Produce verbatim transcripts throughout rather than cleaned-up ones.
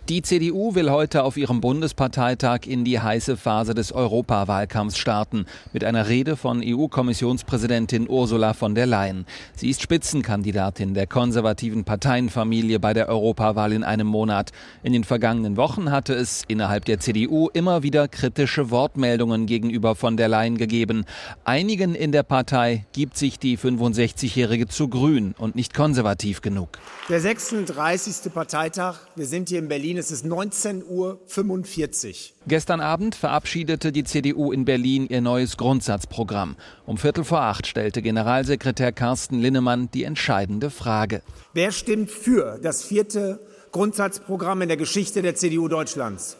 Die C D U will heute auf ihrem Bundesparteitag in die heiße Phase des Europawahlkampfs starten, mit einer Rede von E U-Kommissionspräsidentin Ursula von der Leyen. Sie ist Spitzenkandidatin der konservativen Parteienfamilie bei der Europawahl in einem Monat. In den vergangenen Wochen hatte es innerhalb der C D U immer wieder kritische Wortmeldungen gegenüber von der Leyen gegeben. Einigen in der Partei gibt sich die fünfundsechzigjährige zu grün und nicht konservativ genug. Der sechsunddreißigste Parteitag, wir sind hier in Berlin, es ist neunzehn Uhr fünfundvierzig. Gestern Abend verabschiedete die C D U in Berlin ihr neues Grundsatzprogramm. Um Viertel vor acht stellte Generalsekretär Carsten Linnemann die entscheidende Frage. Wer stimmt für das vierte Grundsatzprogramm in der Geschichte der C D U Deutschlands?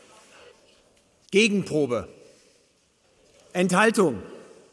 Gegenprobe. Enthaltung.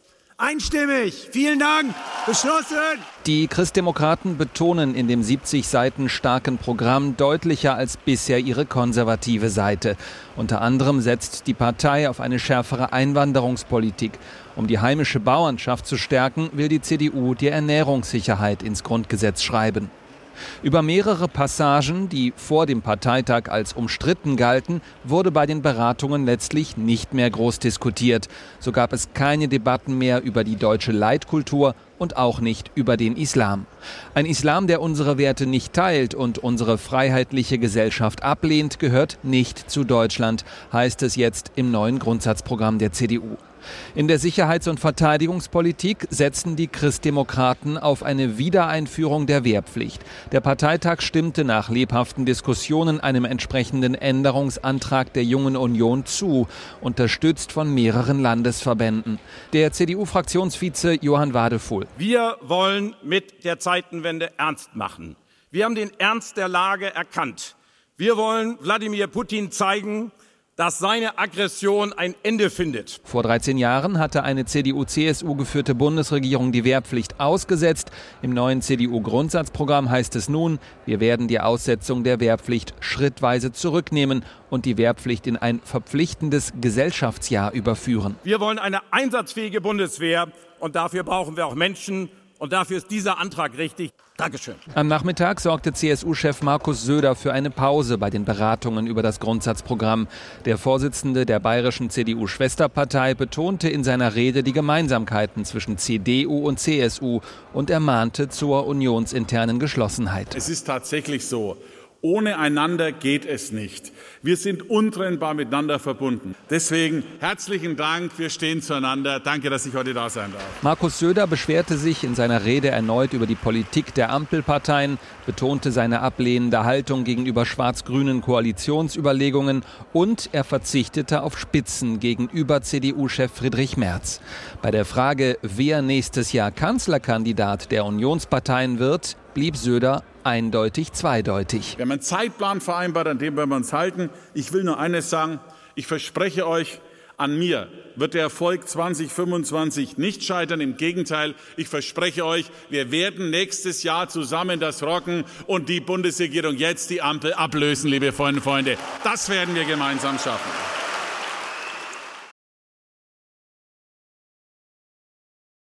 Einstimmig. Vielen Dank. Beschlossen. Die Christdemokraten betonen in dem siebzig Seiten starken Programm deutlicher als bisher ihre konservative Seite. Unter anderem setzt die Partei auf eine schärfere Einwanderungspolitik. Um die heimische Bauernschaft zu stärken, will die C D U die Ernährungssicherheit ins Grundgesetz schreiben. Über mehrere Passagen, die vor dem Parteitag als umstritten galten, wurde bei den Beratungen letztlich nicht mehr groß diskutiert. So gab es keine Debatten mehr über die deutsche Leitkultur und auch nicht über den Islam. Ein Islam, der unsere Werte nicht teilt und unsere freiheitliche Gesellschaft ablehnt, gehört nicht zu Deutschland, heißt es jetzt im neuen Grundsatzprogramm der C D U. In der Sicherheits- und Verteidigungspolitik setzen die Christdemokraten auf eine Wiedereinführung der Wehrpflicht. Der Parteitag stimmte nach lebhaften Diskussionen einem entsprechenden Änderungsantrag der Jungen Union zu, unterstützt von mehreren Landesverbänden. Der C D U-Fraktionsvize Johann Wadefuhl. Wir wollen mit der Zeitenwende ernst machen. Wir haben den Ernst der Lage erkannt. Wir wollen Wladimir Putin zeigen, dass seine Aggression ein Ende findet. Vor dreizehn Jahren hatte eine C D U-C S U geführte Bundesregierung die Wehrpflicht ausgesetzt. Im neuen C D U-Grundsatzprogramm heißt es nun, wir werden die Aussetzung der Wehrpflicht schrittweise zurücknehmen und die Wehrpflicht in ein verpflichtendes Gesellschaftsjahr überführen. Wir wollen eine einsatzfähige Bundeswehr und dafür brauchen wir auch Menschen. Und dafür ist dieser Antrag richtig. Dankeschön. Am Nachmittag sorgte C S U-Chef Markus Söder für eine Pause bei den Beratungen über das Grundsatzprogramm. Der Vorsitzende der bayerischen C D U-Schwesterpartei betonte in seiner Rede die Gemeinsamkeiten zwischen C D U und C S U und ermahnte zur unionsinternen Geschlossenheit. Es ist tatsächlich so. Ohne einander geht es nicht. Wir sind untrennbar miteinander verbunden. Deswegen herzlichen Dank, wir stehen zueinander. Danke, dass ich heute da sein darf. Markus Söder beschwerte sich in seiner Rede erneut über die Politik der Ampelparteien, betonte seine ablehnende Haltung gegenüber schwarz-grünen Koalitionsüberlegungen und er verzichtete auf Spitzen gegenüber C D U-Chef Friedrich Merz. Bei der Frage, wer nächstes Jahr Kanzlerkandidat der Unionsparteien wird, blieb Söder eindeutig zweideutig. Wir haben einen Zeitplan vereinbart, an dem werden wir uns halten. Ich will nur eines sagen, ich verspreche euch, an mir wird der Erfolg zwanzig fünfundzwanzig nicht scheitern. Im Gegenteil, ich verspreche euch, wir werden nächstes Jahr zusammen das rocken und die Bundesregierung jetzt die Ampel ablösen, liebe Freundinnen und Freunde. Das werden wir gemeinsam schaffen.